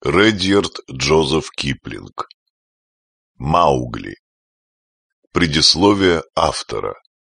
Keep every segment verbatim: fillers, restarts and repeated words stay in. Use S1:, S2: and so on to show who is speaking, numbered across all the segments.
S1: Редьярд Джозеф Киплинг. Маугли. Предисловие автора.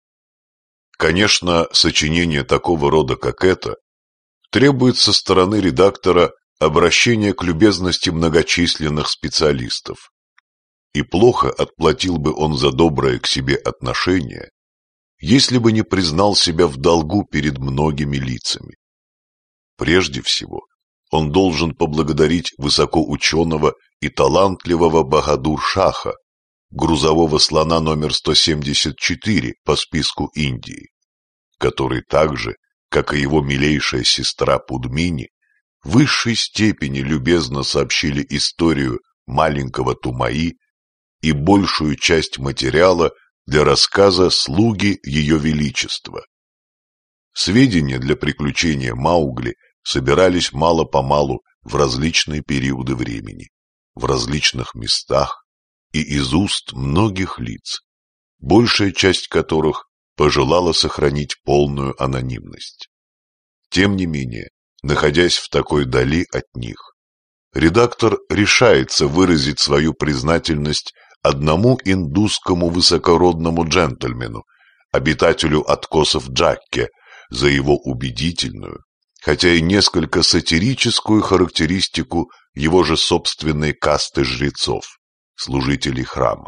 S1: Конечно, сочинение такого рода, как это, требует со стороны редактора обращения к любезности многочисленных специалистов. И плохо отплатил бы он за доброе к себе отношение, если бы не признал себя в долгу перед многими лицами. Прежде всего, он должен поблагодарить высокоученого и талантливого Бахадур-шаха, грузового слона номер сто семьдесят четыре по списку Индии, который так же, как и его милейшая сестра Пудмини, в высшей степени любезно сообщили историю маленького Тумаи и большую часть материала для рассказа «Слуги Ее Величества». Сведения для приключения Маугли собирались мало-помалу в различные периоды времени, в различных местах и из уст многих лиц, большая часть которых пожелала сохранить полную анонимность. Тем не менее, находясь в такой дали от них, редактор решается выразить свою признательность одному индусскому высокородному джентльмену, обитателю откосов Джакке, за его убедительную, хотя и несколько сатирическую характеристику его же собственной касты жрецов, служителей храма.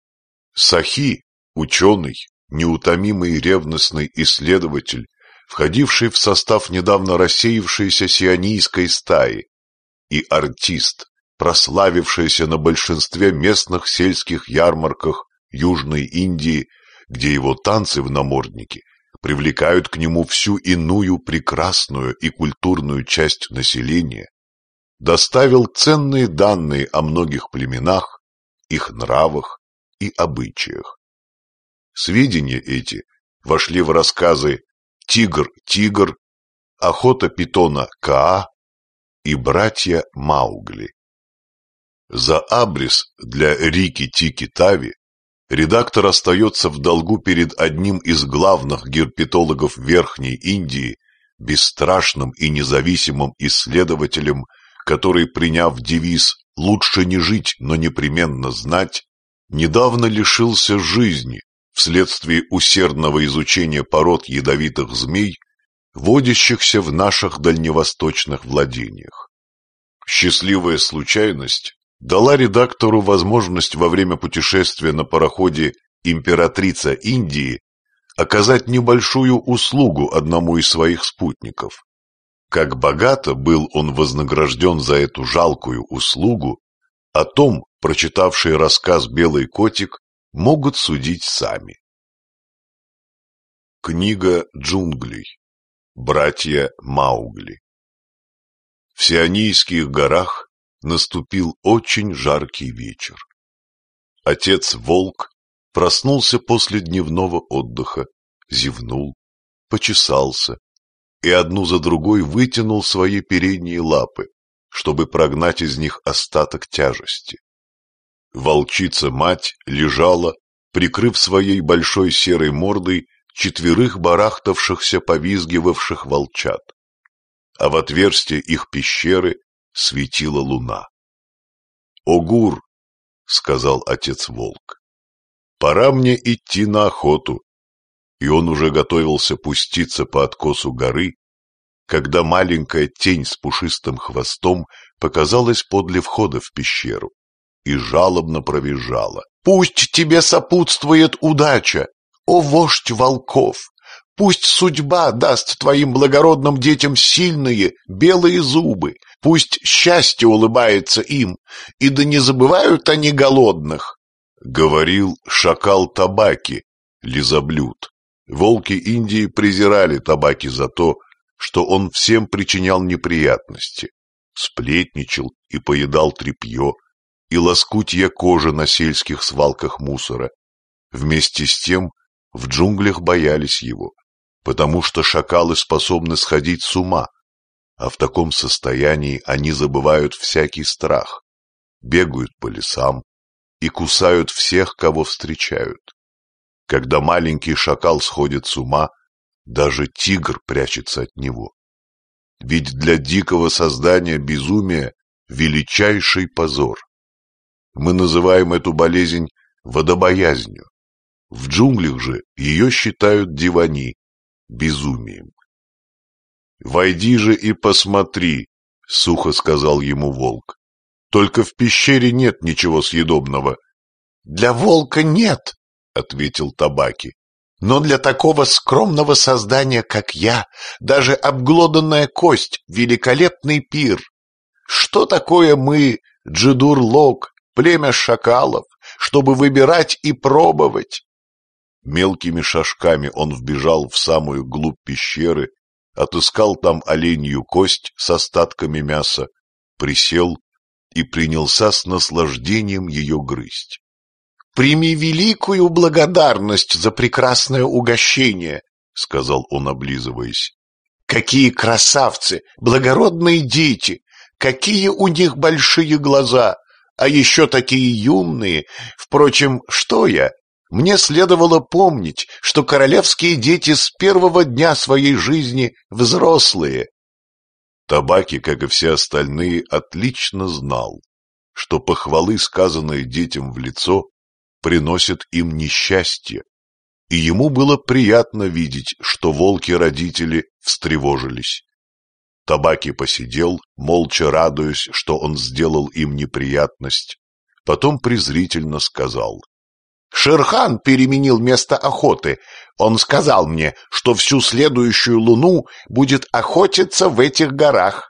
S1: Сахи, ученый, неутомимый и ревностный исследователь, входивший в состав недавно рассеявшейся сионийской стаи, и артист, прославившийся на большинстве местных сельских ярмарках Южной Индии, где его танцы в наморднике привлекают к нему всю иную прекрасную и культурную часть населения, доставил ценные данные о многих племенах, их нравах и обычаях. Сведения эти вошли в рассказы «Тигр-тигр», «Охота питона Каа» и «Братья Маугли». За абрис для Рикки-Тикки-Тави редактор остается в долгу перед одним из главных герпетологов Верхней Индии, бесстрашным и независимым исследователем, который, приняв девиз «лучше не жить, но непременно знать», недавно лишился жизни вследствие усердного изучения пород ядовитых змей, водящихся в наших дальневосточных владениях. Счастливая случайность дала редактору возможность во время путешествия на пароходе «Императрица Индии» оказать небольшую услугу одному из своих спутников. Как богато был он вознагражден за эту жалкую услугу, о том, прочитавшие рассказ «Белый котик», могут судить сами. Книга джунглей. Братья Маугли. В Сионийских горах наступил очень жаркий вечер. Отец-волк проснулся после дневного отдыха, зевнул, почесался и одну за другой вытянул свои передние лапы, чтобы прогнать из них остаток тяжести. Волчица-мать лежала, прикрыв своей большой серой мордой четверых барахтавшихся, повизгивавших волчат, а в отверстие их пещеры светила луна. «Огур», — сказал отец-волк, — «пора мне идти на охоту». И он уже готовился пуститься по откосу горы, когда маленькая тень с пушистым хвостом показалась подле входа в пещеру и жалобно провизжала: «Пусть тебе сопутствует удача, о вождь волков! Пусть судьба даст твоим благородным детям сильные белые зубы, пусть счастье улыбается им, и да не забывают они голодных!» Говорил шакал Табаки, лизоблюд. Волки Индии презирали Табаки за то, что он всем причинял неприятности, сплетничал и поедал тряпье и лоскутья кожи на сельских свалках мусора. Вместе с тем в джунглях боялись его, потому что шакалы способны сходить с ума, а в таком состоянии они забывают всякий страх, бегают по лесам и кусают всех, кого встречают. Когда маленький шакал сходит с ума, даже тигр прячется от него. Ведь для дикого создания безумие величайший позор. Мы называем эту болезнь водобоязнью. В джунглях же ее считают дивани, безумием. «Войди же и посмотри», — сухо сказал ему волк. «Только в пещере нет ничего съедобного». «Для волка нет», — ответил Табаки. «Но для такого скромного создания, как я, даже обглоданная кость — великолепный пир. Что такое мы, Джидур-Лог, племя шакалов, чтобы выбирать и пробовать?» Мелкими шажками он вбежал в самую глубь пещеры, отыскал там оленью кость с остатками мяса, присел и принялся с наслаждением ее грызть. «Прими великую благодарность за прекрасное угощение», — сказал он, облизываясь. «Какие красавцы, благородные дети! Какие у них большие глаза! А еще такие юные! Впрочем, что я? Мне следовало помнить, что королевские дети с первого дня своей жизни взрослые». Табаки, как и все остальные, отлично знал, что похвалы, сказанные детям в лицо, приносят им несчастье, и ему было приятно видеть, что волки-родители встревожились. Табаки посидел, молча радуясь, что он сделал им неприятность, потом презрительно сказал: «Шер-хан переменил место охоты. Он сказал мне, что всю следующую луну будет охотиться в этих горах».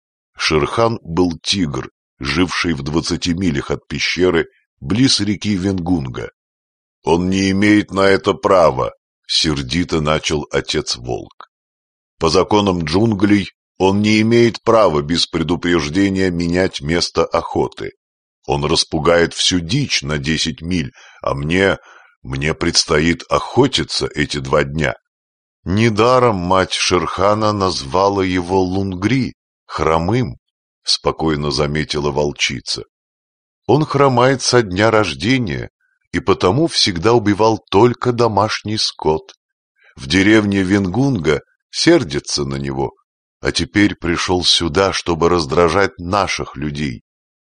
S1: Шер-хан был тигр, живший в двадцати милях от пещеры, близ реки Венгунга. «Он не имеет на это права», — сердито начал отец-волк. «По законам джунглей он не имеет права без предупреждения менять место охоты. Он распугает всю дичь на десять миль, а мне... мне предстоит охотиться эти два дня». «Недаром мать Шер-хана назвала его Лунгри, хромым», — спокойно заметила волчица. «Он хромает со дня рождения и потому всегда убивал только домашний скот. В деревне Венгунга сердятся на него, а теперь пришел сюда, чтобы раздражать наших людей.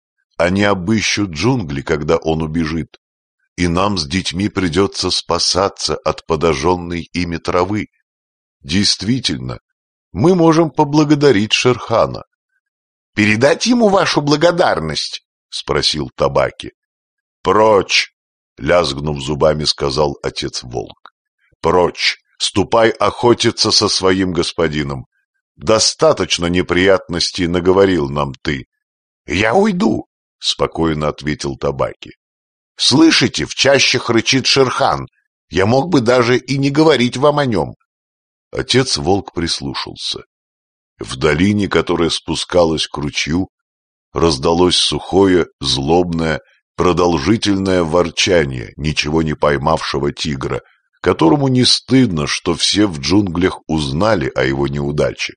S1: Они обыщут джунгли, когда он убежит, и нам с детьми придется спасаться от подожженной ими травы. Действительно, мы можем поблагодарить Шер-хана». «Передать ему вашу благодарность?» — спросил Табаки. «Прочь!» — лязгнув зубами, сказал отец-волк. «Прочь! Ступай охотиться со своим господином. Достаточно неприятностей наговорил нам ты». «Я уйду», — спокойно ответил Табаки. «Слышите, в чащах рычит Шер-хан. Я мог бы даже и не говорить вам о нем». Отец-волк прислушался. В долине, которая спускалась к ручью, раздалось сухое, злобное, продолжительное ворчание ничего не поймавшего тигра, которому не стыдно, что все в джунглях узнали о его неудаче.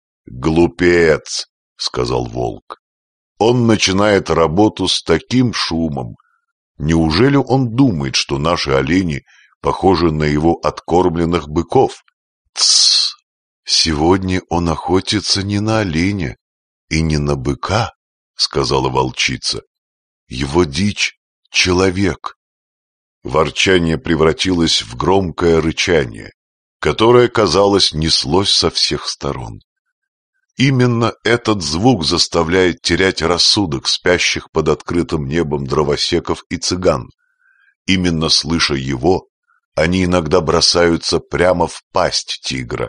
S1: «Глупец!» — сказал волк. «Он начинает работу с таким шумом. Неужели он думает, что наши олени похожи на его откормленных быков?» «Тссс! Сегодня он охотится не на оленя и не на быка», — сказала волчица. «Его дичь — человек». Ворчание превратилось в громкое рычание, которое, казалось, неслось со всех сторон. Именно этот звук заставляет терять рассудок спящих под открытым небом дровосеков и цыган. Именно слыша его, они иногда бросаются прямо в пасть тигра.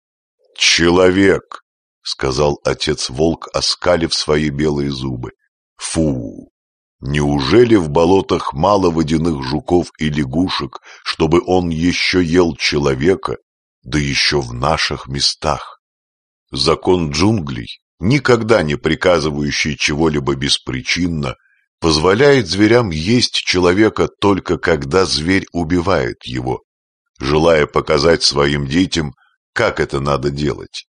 S1: «Человек!» — сказал отец-волк, оскалив свои белые зубы. «Фу! Неужели в болотах мало водяных жуков и лягушек, чтобы он еще ел человека, да еще в наших местах?» Закон джунглей, никогда не приказывающий чего-либо беспричинно, позволяет зверям есть человека только когда зверь убивает его, желая показать своим детям, как это надо делать.